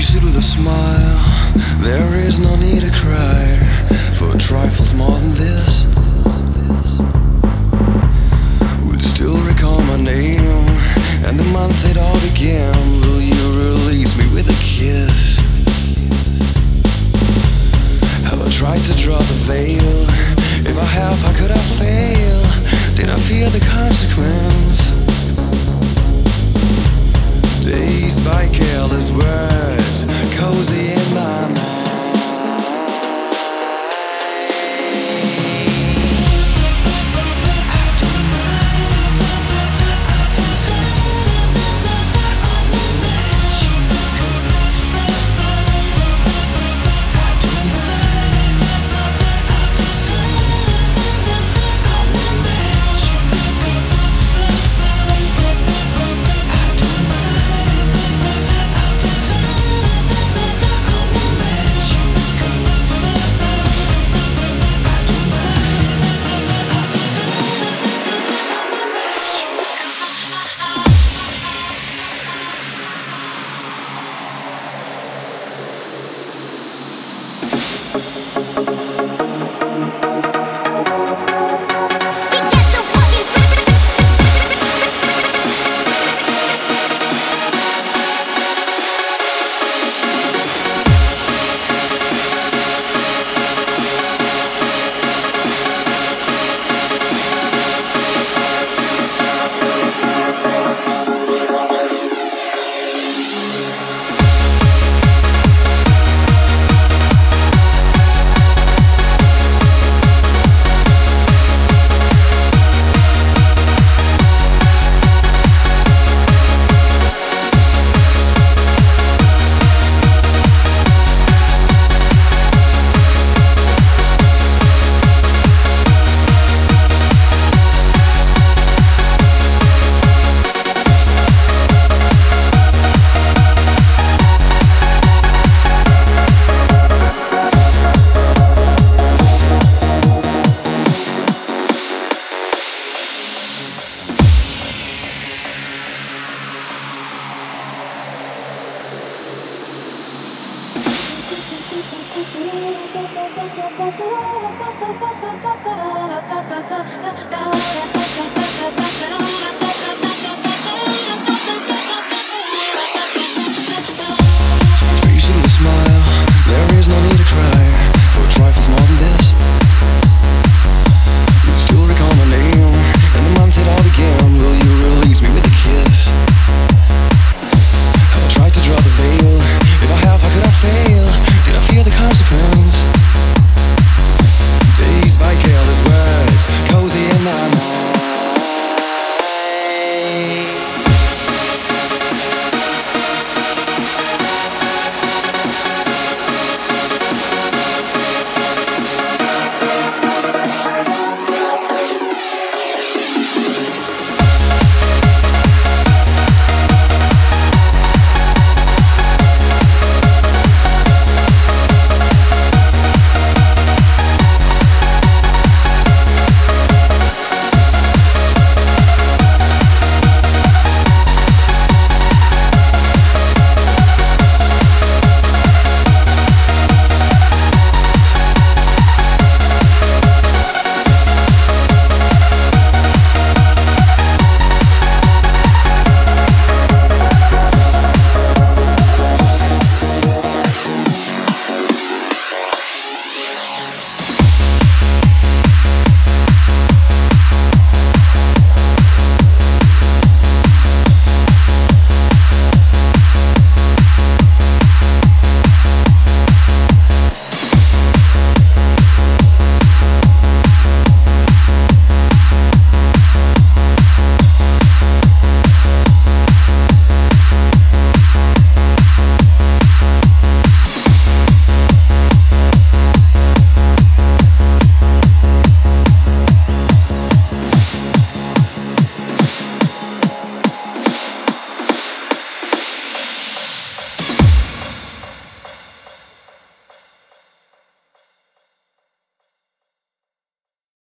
you with a smile. There is no need to cry for trifles more than this. Would still recall my name and the month it all began. Will you release me with a kiss? Have I tried to draw the veil? If I have, how could I fail? Did I fear the consequence? Dazed by careless words, cozy in my mind. Da